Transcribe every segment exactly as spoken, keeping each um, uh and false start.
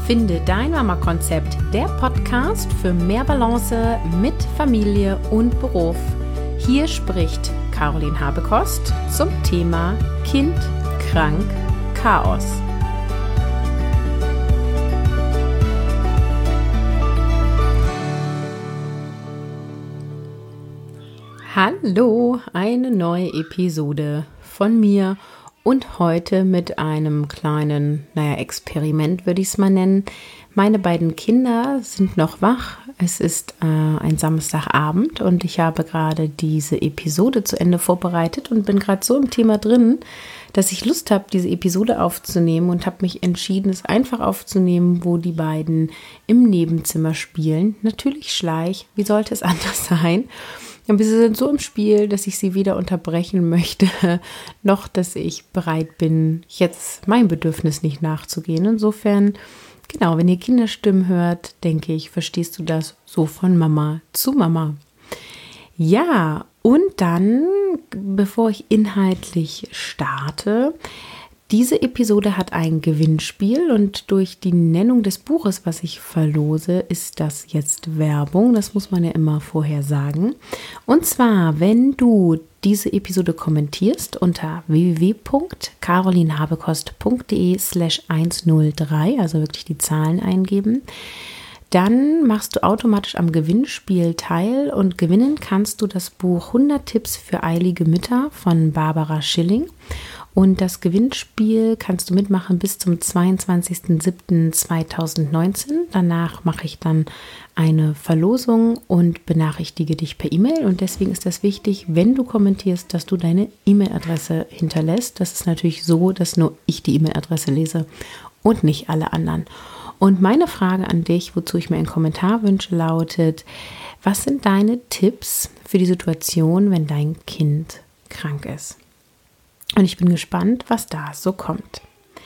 Finde dein Mama-Konzept, der Podcast für mehr Balance mit Familie und Beruf. Hier spricht Caroline Habekost zum Thema Kind, krank, Chaos. Hallo, eine neue Episode von mir. Und heute mit einem kleinen, naja, Experiment würde ich es mal nennen. Meine beiden Kinder sind noch wach. Es ist äh, ein Samstagabend und ich habe gerade diese Episode zu Ende vorbereitet und bin gerade so im Thema drin, dass ich Lust habe, diese Episode aufzunehmen und habe mich entschieden, es einfach aufzunehmen, wo die beiden im Nebenzimmer spielen. Natürlich Schleich, wie sollte es anders sein? Und sie sind so im Spiel, dass ich sie weder unterbrechen möchte, noch dass ich bereit bin, jetzt meinem Bedürfnis nicht nachzugehen. Insofern, genau, wenn ihr Kinderstimmen hört, denke ich, verstehst du das so von Mama zu Mama. Ja, und dann, bevor ich inhaltlich starte, diese Episode hat ein Gewinnspiel und durch die Nennung des Buches, was ich verlose, ist das jetzt Werbung. Das muss man ja immer vorher sagen. Und zwar, wenn du diese Episode kommentierst unter w w w punkt carolinhabekost punkt de slash hundertdrei, also wirklich die Zahlen eingeben, dann machst du automatisch am Gewinnspiel teil und gewinnen kannst du das Buch hundert Tipps für eilige Mütter von Barbara Schilling. Und das Gewinnspiel kannst du mitmachen bis zum zweiundzwanzigsten siebten zweitausendneunzehn. Danach mache ich dann eine Verlosung und benachrichtige dich per E-Mail. Und deswegen ist das wichtig, wenn du kommentierst, dass du deine E-Mail-Adresse hinterlässt. Das ist natürlich so, dass nur ich die E-Mail-Adresse lese und nicht alle anderen. Und meine Frage an dich, wozu ich mir einen Kommentar wünsche, lautet: Was sind deine Tipps für die Situation, wenn dein Kind krank ist? Und ich bin gespannt, was da so kommt.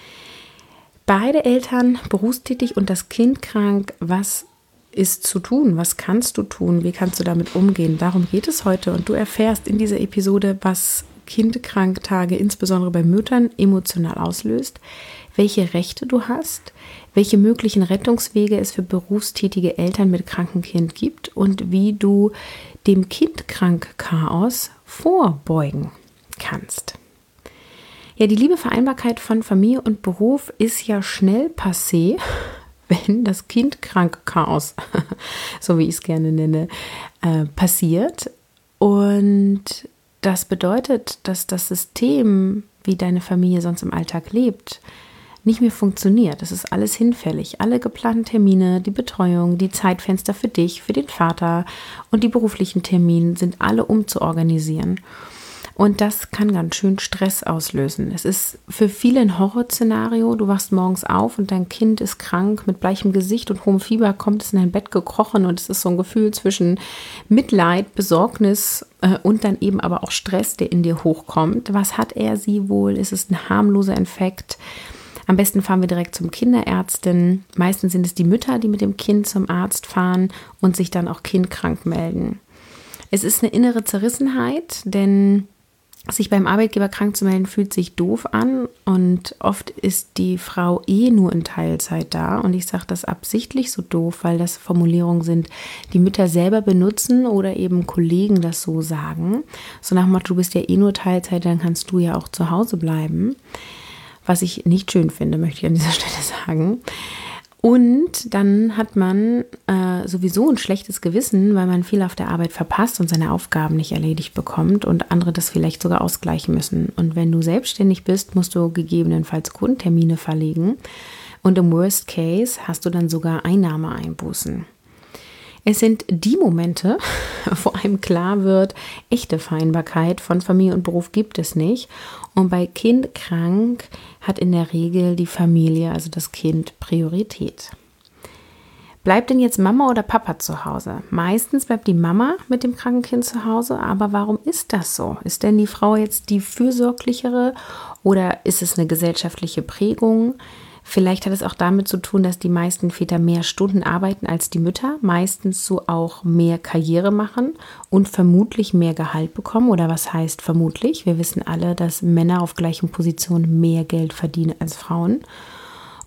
Beide Eltern berufstätig und das Kind krank. Was ist zu tun? Was kannst du tun? Wie kannst du damit umgehen? Darum geht es heute. Und du erfährst in dieser Episode, was Kindkranktage insbesondere bei Müttern emotional auslöst, welche Rechte du hast, welche möglichen Rettungswege es für berufstätige Eltern mit krankem Kind gibt und wie du dem Kindkrank-Chaos vorbeugen kannst. Ja, die liebe Vereinbarkeit von Familie und Beruf ist ja schnell passé, wenn das Kindkrank-Chaos, so wie ich es gerne nenne, äh, passiert. Und das bedeutet, dass das System, wie deine Familie sonst im Alltag lebt, nicht mehr funktioniert. Es ist alles hinfällig. Alle geplanten Termine, die Betreuung, die Zeitfenster für dich, für den Vater und die beruflichen Termine sind alle umzuorganisieren. Und das kann ganz schön Stress auslösen. Es ist für viele ein Horrorszenario. Du wachst morgens auf und dein Kind ist krank mit bleichem Gesicht und hohem Fieber, kommt es in dein Bett gekrochen und es ist so ein Gefühl zwischen Mitleid, Besorgnis äh, und dann eben aber auch Stress, der in dir hochkommt. Was hat er, sie wohl? Ist es ein harmloser Infekt? Am besten fahren wir direkt zum Kinderärztin. Meistens sind es die Mütter, die mit dem Kind zum Arzt fahren und sich dann auch kindkrank melden. Es ist eine innere Zerrissenheit, denn sich beim Arbeitgeber krank zu melden, fühlt sich doof an und oft ist die Frau eh nur in Teilzeit da und ich sage das absichtlich so doof, weil das Formulierungen sind, die Mütter selber benutzen oder eben Kollegen das so sagen. So nach dem Motto, du bist ja eh nur Teilzeit, dann kannst du ja auch zu Hause bleiben. Was ich nicht schön finde, möchte ich an dieser Stelle sagen. Und dann hat man äh, sowieso ein schlechtes Gewissen, weil man viel auf der Arbeit verpasst und seine Aufgaben nicht erledigt bekommt und andere das vielleicht sogar ausgleichen müssen. Und wenn du selbstständig bist, musst du gegebenenfalls Kundentermine verlegen und im Worst Case hast du dann sogar Einnahmeeinbußen. Es sind die Momente, wo einem klar wird, echte Vereinbarkeit von Familie und Beruf gibt es nicht. Und bei Kind krank hat in der Regel die Familie, also das Kind, Priorität. Bleibt denn jetzt Mama oder Papa zu Hause? Meistens bleibt die Mama mit dem kranken Kind zu Hause, aber warum ist das so? Ist denn die Frau jetzt die fürsorglichere oder ist es eine gesellschaftliche Prägung? Vielleicht hat es auch damit zu tun, dass die meisten Väter mehr Stunden arbeiten als die Mütter, meistens so auch mehr Karriere machen und vermutlich mehr Gehalt bekommen. Oder was heißt vermutlich? Wir wissen alle, dass Männer auf gleichen Positionen mehr Geld verdienen als Frauen.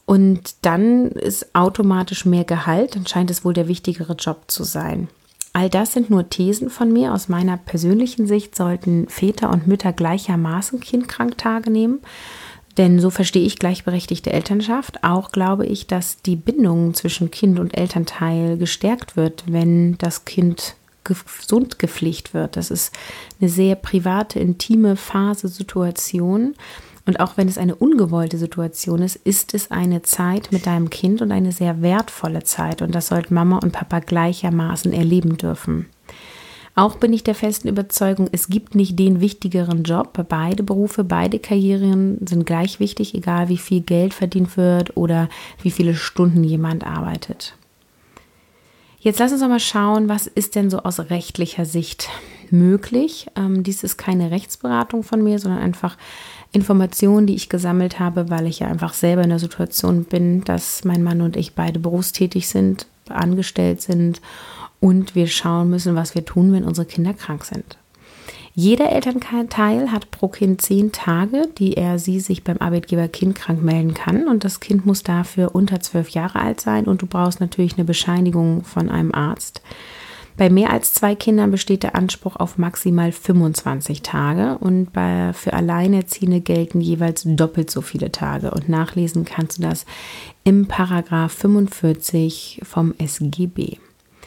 Und dann ist automatisch mehr Gehalt, dann scheint es wohl der wichtigere Job zu sein. All das sind nur Thesen von mir. Aus meiner persönlichen Sicht sollten Väter und Mütter gleichermaßen Kindkranktage nehmen. Denn so verstehe ich gleichberechtigte Elternschaft. Auch glaube ich, dass die Bindung zwischen Kind und Elternteil gestärkt wird, wenn das Kind gesund gepflegt wird. Das ist eine sehr private, intime Phase, Situation. Und auch wenn es eine ungewollte Situation ist, ist es eine Zeit mit deinem Kind und eine sehr wertvolle Zeit. Und das sollten Mama und Papa gleichermaßen erleben dürfen. Auch bin ich der festen Überzeugung, es gibt nicht den wichtigeren Job. Beide Berufe, beide Karrieren sind gleich wichtig, egal wie viel Geld verdient wird oder wie viele Stunden jemand arbeitet. Jetzt lass uns doch mal schauen, was ist denn so aus rechtlicher Sicht möglich. Ähm, dies ist keine Rechtsberatung von mir, sondern einfach Informationen, die ich gesammelt habe, weil ich ja einfach selber in der Situation bin, dass mein Mann und ich beide berufstätig sind, angestellt sind und wir schauen müssen, was wir tun, wenn unsere Kinder krank sind. Jeder Elternteil hat pro Kind zehn Tage, die er sie sich beim Arbeitgeber kindkrank melden kann und das Kind muss dafür unter zwölf Jahre alt sein und du brauchst natürlich eine Bescheinigung von einem Arzt. Bei mehr als zwei Kindern besteht der Anspruch auf maximal fünfundzwanzig Tage und bei, für Alleinerziehende gelten jeweils doppelt so viele Tage. Und nachlesen kannst du das im Paragraph fünfundvierzig vom S G B.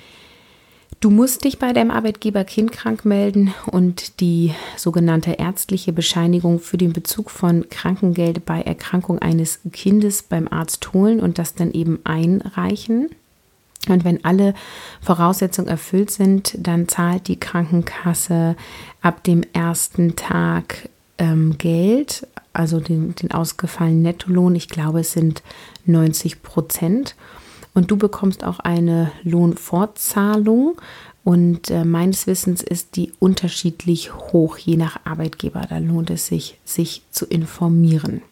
Du musst dich bei deinem Arbeitgeber kindkrank melden und die sogenannte ärztliche Bescheinigung für den Bezug von Krankengeld bei Erkrankung eines Kindes beim Arzt holen und das dann eben einreichen. Und wenn alle Voraussetzungen erfüllt sind, dann zahlt die Krankenkasse ab dem ersten Tag ähm, Geld, also den, den ausgefallenen Nettolohn. Ich glaube, es sind neunzig Prozent. Und du bekommst auch eine Lohnfortzahlung. Und äh, meines Wissens ist die unterschiedlich hoch, je nach Arbeitgeber. Da lohnt es sich, sich zu informieren.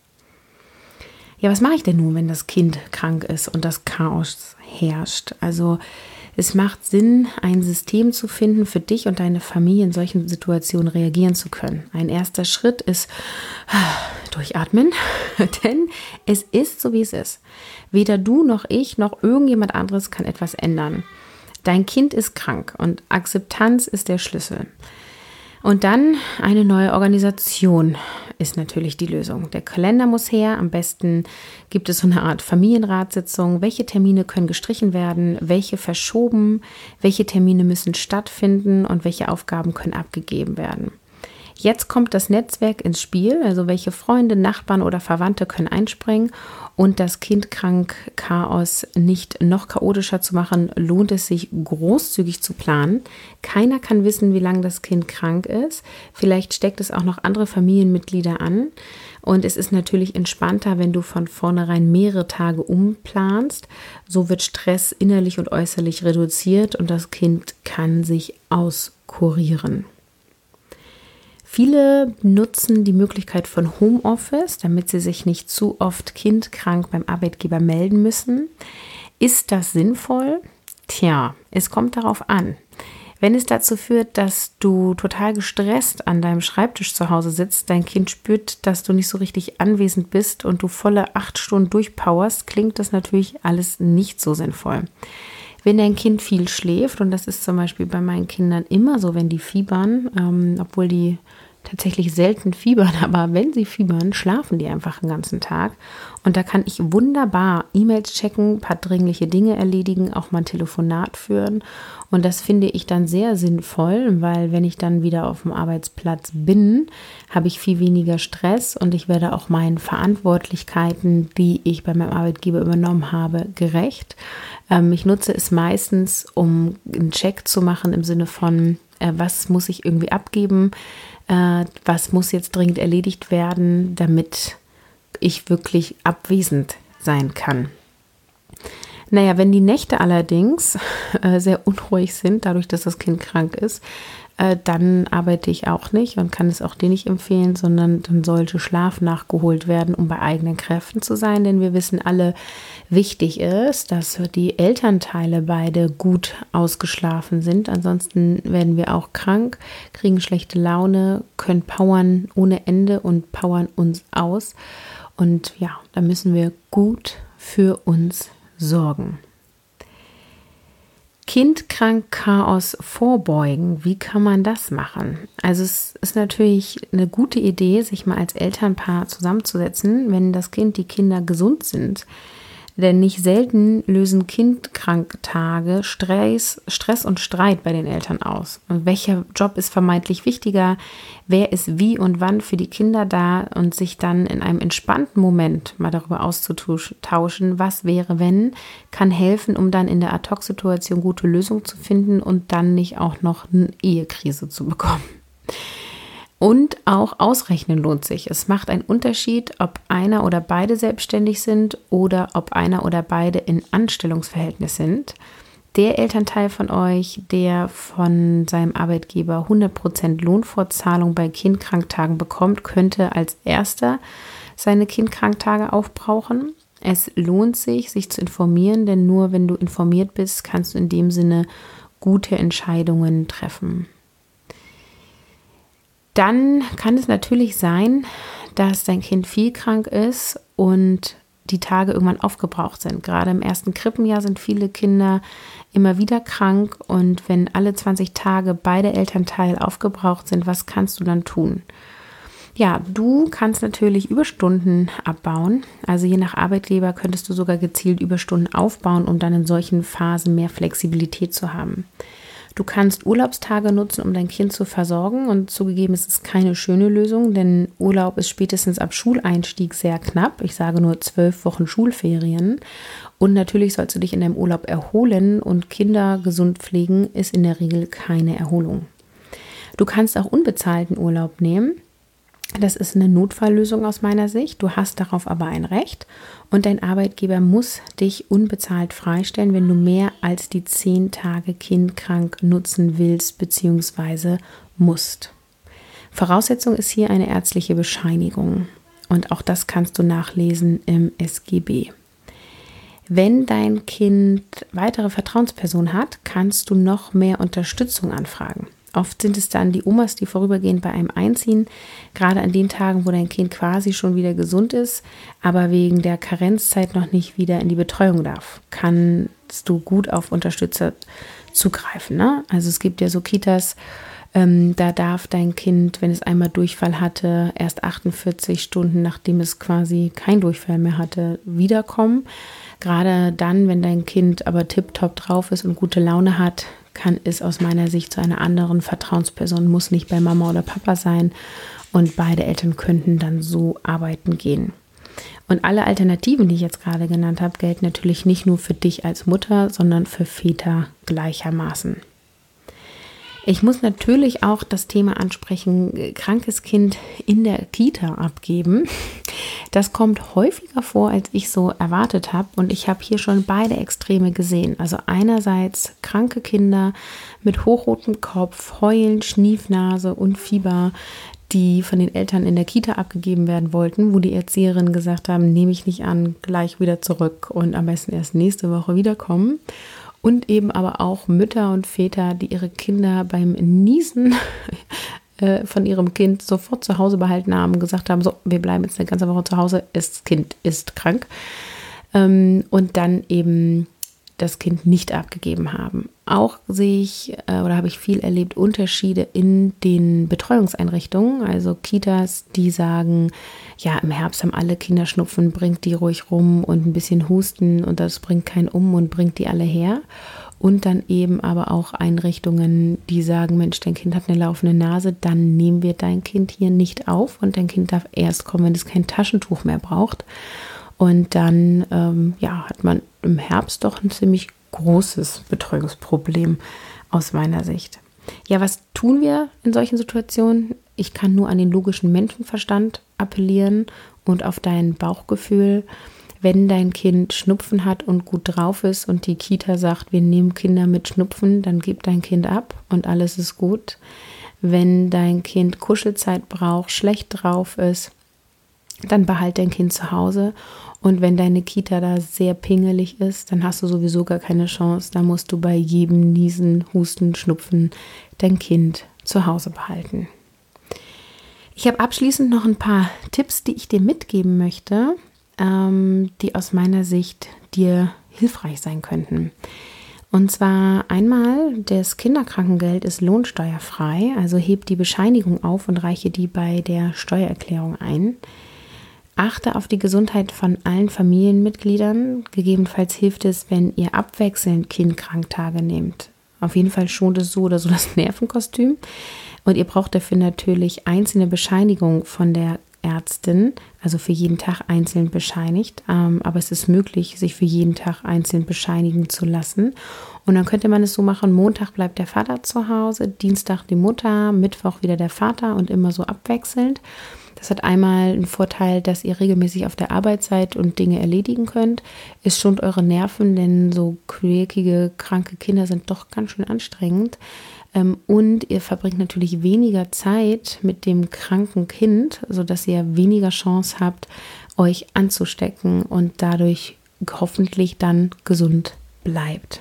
Ja, was mache ich denn nun, wenn das Kind krank ist und das Chaos herrscht? Also es macht Sinn, ein System zu finden, für dich und deine Familie in solchen Situationen reagieren zu können. Ein erster Schritt ist durchatmen, denn es ist so, wie es ist. Weder du noch ich noch irgendjemand anderes kann etwas ändern. Dein Kind ist krank und Akzeptanz ist der Schlüssel. Und dann eine neue Organisation ist natürlich die Lösung. Der Kalender muss her. Am besten gibt es so eine Art Familienratssitzung. Welche Termine können gestrichen werden? Welche verschoben? Welche Termine müssen stattfinden? Und welche Aufgaben können abgegeben werden? Jetzt kommt das Netzwerk ins Spiel. Also welche Freunde, Nachbarn oder Verwandte können einspringen? Und das Kindkrank-Chaos nicht noch chaotischer zu machen, lohnt es sich großzügig zu planen. Keiner kann wissen, wie lange das Kind krank ist. Vielleicht steckt es auch noch andere Familienmitglieder an. Und es ist natürlich entspannter, wenn du von vornherein mehrere Tage umplanst. So wird Stress innerlich und äußerlich reduziert und das Kind kann sich auskurieren. Viele nutzen die Möglichkeit von Homeoffice, damit sie sich nicht zu oft kindkrank beim Arbeitgeber melden müssen. Ist das sinnvoll? Tja, es kommt darauf an. Wenn es dazu führt, dass du total gestresst an deinem Schreibtisch zu Hause sitzt, dein Kind spürt, dass du nicht so richtig anwesend bist und du volle acht Stunden durchpowerst, klingt das natürlich alles nicht so sinnvoll. Wenn dein Kind viel schläft, und das ist zum Beispiel bei meinen Kindern immer so, wenn die fiebern, ähm, obwohl die tatsächlich selten fiebern, aber wenn sie fiebern, schlafen die einfach den ganzen Tag. Und da kann ich wunderbar E-Mails checken, ein paar dringliche Dinge erledigen, auch mal ein Telefonat führen. Und das finde ich dann sehr sinnvoll, weil wenn ich dann wieder auf dem Arbeitsplatz bin, habe ich viel weniger Stress und ich werde auch meinen Verantwortlichkeiten, die ich bei meinem Arbeitgeber übernommen habe, gerecht. Ähm, ich nutze es meistens, um einen Check zu machen im Sinne von, äh, was muss ich irgendwie abgeben, äh, was muss jetzt dringend erledigt werden, damit ich wirklich abwesend sein kann. Naja, wenn die Nächte allerdings äh, sehr unruhig sind, dadurch, dass das Kind krank ist, äh, dann arbeite ich auch nicht und kann es auch dir nicht empfehlen, sondern dann sollte Schlaf nachgeholt werden, um bei eigenen Kräften zu sein, denn wir wissen alle, wichtig ist, dass die Elternteile beide gut ausgeschlafen sind, ansonsten werden wir auch krank, kriegen schlechte Laune, können powern ohne Ende und powern uns aus. Und ja, da müssen wir gut für uns sorgen. Kindkrank-Chaos vorbeugen, wie kann man das machen? Also es ist natürlich eine gute Idee, sich mal als Elternpaar zusammenzusetzen, wenn das Kind, die Kinder gesund sind. Denn nicht selten lösen Kindkranktage Stress, Stress und Streit bei den Eltern aus. Und welcher Job ist vermeintlich wichtiger? Wer ist wie und wann für die Kinder da? Und sich dann in einem entspannten Moment mal darüber auszutauschen, was wäre, wenn, kann helfen, um dann in der Ad-Hoc-Situation gute Lösungen zu finden und dann nicht auch noch eine Ehekrise zu bekommen. Und auch ausrechnen lohnt sich. Es macht einen Unterschied, ob einer oder beide selbstständig sind oder ob einer oder beide in Anstellungsverhältnis sind. Der Elternteil von euch, der von seinem Arbeitgeber hundert Prozent Lohnfortzahlung bei Kindkranktagen bekommt, könnte als erster seine Kindkranktage aufbrauchen. Es lohnt sich, sich zu informieren, denn nur wenn du informiert bist, kannst du in dem Sinne gute Entscheidungen treffen. Dann kann es natürlich sein, dass dein Kind viel krank ist und die Tage irgendwann aufgebraucht sind. Gerade im ersten Krippenjahr sind viele Kinder immer wieder krank und wenn alle zwanzig Tage beide Elternteile aufgebraucht sind, was kannst du dann tun? Ja, du kannst natürlich Überstunden abbauen. Also je nach Arbeitgeber könntest du sogar gezielt Überstunden aufbauen, um dann in solchen Phasen mehr Flexibilität zu haben. Du kannst Urlaubstage nutzen, um dein Kind zu versorgen und zugegeben, es ist keine schöne Lösung, denn Urlaub ist spätestens ab Schuleinstieg sehr knapp. Ich sage nur zwölf Wochen Schulferien und natürlich sollst du dich in deinem Urlaub erholen und Kinder gesund pflegen ist in der Regel keine Erholung. Du kannst auch unbezahlten Urlaub nehmen. Das ist eine Notfalllösung aus meiner Sicht. Du hast darauf aber ein Recht und dein Arbeitgeber muss dich unbezahlt freistellen, wenn du mehr als die zehn Tage kindkrank nutzen willst bzw. musst. Voraussetzung ist hier eine ärztliche Bescheinigung und auch das kannst du nachlesen im S G B. Wenn dein Kind weitere Vertrauenspersonen hat, kannst du noch mehr Unterstützung anfragen. Oft sind es dann die Omas, die vorübergehend bei einem einziehen, gerade an den Tagen, wo dein Kind quasi schon wieder gesund ist, aber wegen der Karenzzeit noch nicht wieder in die Betreuung darf. Kannst du gut auf Unterstützer zugreifen, ne? Also es gibt ja so Kitas, ähm, da darf dein Kind, wenn es einmal Durchfall hatte, erst achtundvierzig Stunden, nachdem es quasi kein Durchfall mehr hatte, wiederkommen. Gerade dann, wenn dein Kind aber tipptopp drauf ist und gute Laune hat, kann es aus meiner Sicht zu einer anderen Vertrauensperson, muss nicht bei Mama oder Papa sein und beide Eltern könnten dann so arbeiten gehen. Und alle Alternativen, die ich jetzt gerade genannt habe, gelten natürlich nicht nur für dich als Mutter, sondern für Väter gleichermaßen. Ich muss natürlich auch das Thema ansprechen, krankes Kind in der Kita abgeben. Das kommt häufiger vor, als ich so erwartet habe und ich habe hier schon beide Extreme gesehen. Also einerseits kranke Kinder mit hochrotem Kopf, Heulen, Schniefnase und Fieber, die von den Eltern in der Kita abgegeben werden wollten, wo die Erzieherinnen gesagt haben, nehme ich nicht an, gleich wieder zurück und am besten erst nächste Woche wiederkommen. Und eben aber auch Mütter und Väter, die ihre Kinder beim Niesen äh, von ihrem Kind sofort zu Hause behalten haben, gesagt haben, so, wir bleiben jetzt eine ganze Woche zu Hause, das Kind ist krank. Ähm, und dann eben das Kind nicht abgegeben haben. Auch sehe ich äh, oder habe ich viel erlebt, Unterschiede in den Betreuungseinrichtungen, also Kitas, die sagen, ja, im Herbst haben alle Kinder Schnupfen, bringt die ruhig rum und ein bisschen Husten und das bringt keinen um und bringt die alle her. Und dann eben aber auch Einrichtungen, die sagen, Mensch, dein Kind hat eine laufende Nase, dann nehmen wir dein Kind hier nicht auf und dein Kind darf erst kommen, wenn es kein Taschentuch mehr braucht. Und dann ähm, ja, hat man im Herbst doch ein ziemlich großes Betreuungsproblem aus meiner Sicht. Ja, was tun wir in solchen Situationen? Ich kann nur an den logischen Menschenverstand appellieren und auf dein Bauchgefühl. Wenn dein Kind Schnupfen hat und gut drauf ist und die Kita sagt, wir nehmen Kinder mit Schnupfen, dann gib dein Kind ab und alles ist gut. Wenn dein Kind Kuschelzeit braucht, schlecht drauf ist, dann behalt dein Kind zu Hause. Und wenn deine Kita da sehr pingelig ist, dann hast du sowieso gar keine Chance. Da musst du bei jedem Niesen, Husten, Schnupfen dein Kind zu Hause behalten. Ich habe abschließend noch ein paar Tipps, die ich dir mitgeben möchte, ähm, die aus meiner Sicht dir hilfreich sein könnten. Und zwar einmal, das Kinderkrankengeld ist lohnsteuerfrei, also heb die Bescheinigung auf und reiche die bei der Steuererklärung ein. Achte auf die Gesundheit von allen Familienmitgliedern. Gegebenenfalls hilft es, wenn ihr abwechselnd Kindkranktage nehmt. Auf jeden Fall schont es so oder so das Nervenkostüm. Und ihr braucht dafür natürlich einzelne Bescheinigungen von der Ärztin, also für jeden Tag einzeln bescheinigt. Ähm, aber es ist möglich, sich für jeden Tag einzeln bescheinigen zu lassen. Und dann könnte man es so machen, Montag bleibt der Vater zu Hause, Dienstag die Mutter, Mittwoch wieder der Vater und immer so abwechselnd. Das hat einmal einen Vorteil, dass ihr regelmäßig auf der Arbeit seid und Dinge erledigen könnt. Es schont eure Nerven, denn so quäkige, kranke Kinder sind doch ganz schön anstrengend. Und ihr verbringt natürlich weniger Zeit mit dem kranken Kind, sodass ihr weniger Chance habt, euch anzustecken und dadurch hoffentlich dann gesund bleibt.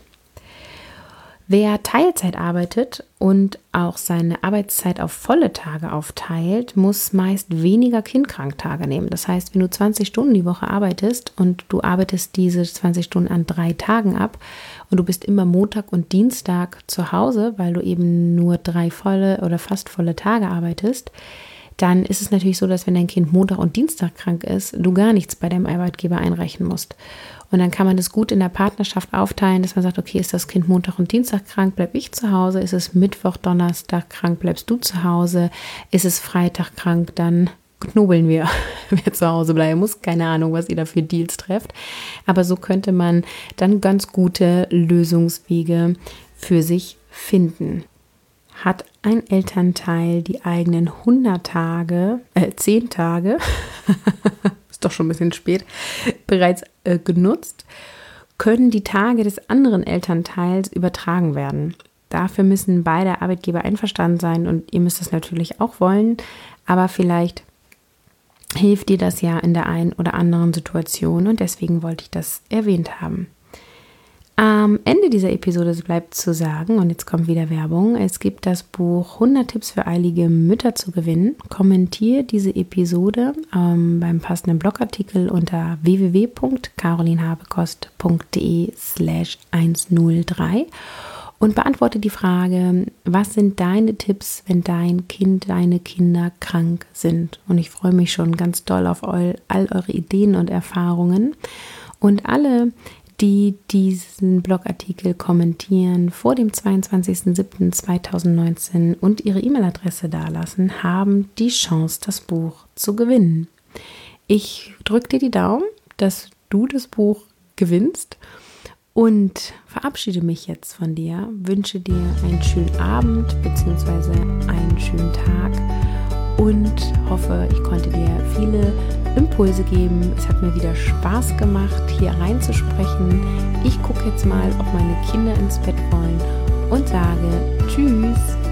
Wer Teilzeit arbeitet und auch seine Arbeitszeit auf volle Tage aufteilt, muss meist weniger Kindkranktage nehmen. Das heißt, wenn du zwanzig Stunden die Woche arbeitest und du arbeitest diese zwanzig Stunden an drei Tagen ab und du bist immer Montag und Dienstag zu Hause, weil du eben nur drei volle oder fast volle Tage arbeitest, dann ist es natürlich so, dass wenn dein Kind Montag und Dienstag krank ist, du gar nichts bei deinem Arbeitgeber einreichen musst. Und dann kann man das gut in der Partnerschaft aufteilen, dass man sagt, okay, ist das Kind Montag und Dienstag krank, bleib ich zu Hause. Ist es Mittwoch, Donnerstag krank, bleibst du zu Hause. Ist es Freitag krank, dann knobeln wir, wer zu Hause bleiben muss. Keine Ahnung, was ihr da für Deals trefft. Aber so könnte man dann ganz gute Lösungswege für sich finden. Hat ein Elternteil die eigenen hundert Tage, äh, zehn Tage, ist doch schon ein bisschen spät, bereits äh, genutzt, können die Tage des anderen Elternteils übertragen werden. Dafür müssen beide Arbeitgeber einverstanden sein und ihr müsst es natürlich auch wollen, aber vielleicht hilft dir das ja in der einen oder anderen Situation und deswegen wollte ich das erwähnt haben. Am Ende dieser Episode bleibt zu sagen, und jetzt kommt wieder Werbung, es gibt das Buch hundert Tipps für eilige Mütter zu gewinnen. Kommentiere diese Episode ähm, beim passenden Blogartikel unter w w w punkt carolinhabekost punkt de slash hundertdrei und beantworte die Frage, was sind deine Tipps, wenn dein Kind, deine Kinder krank sind? Und ich freue mich schon ganz doll auf all, all eure Ideen und Erfahrungen. Und alle, die diesen Blogartikel kommentieren vor dem zweiundzwanzigsten siebten zweitausendneunzehn und ihre E-Mail-Adresse dalassen, haben die Chance, das Buch zu gewinnen. Ich drücke dir die Daumen, dass du das Buch gewinnst und verabschiede mich jetzt von dir, wünsche dir einen schönen Abend bzw. einen schönen Tag und hoffe, ich konnte dir viele Impulse geben. Es hat mir wieder Spaß gemacht, hier reinzusprechen. Ich gucke jetzt mal, ob meine Kinder ins Bett wollen und sage Tschüss.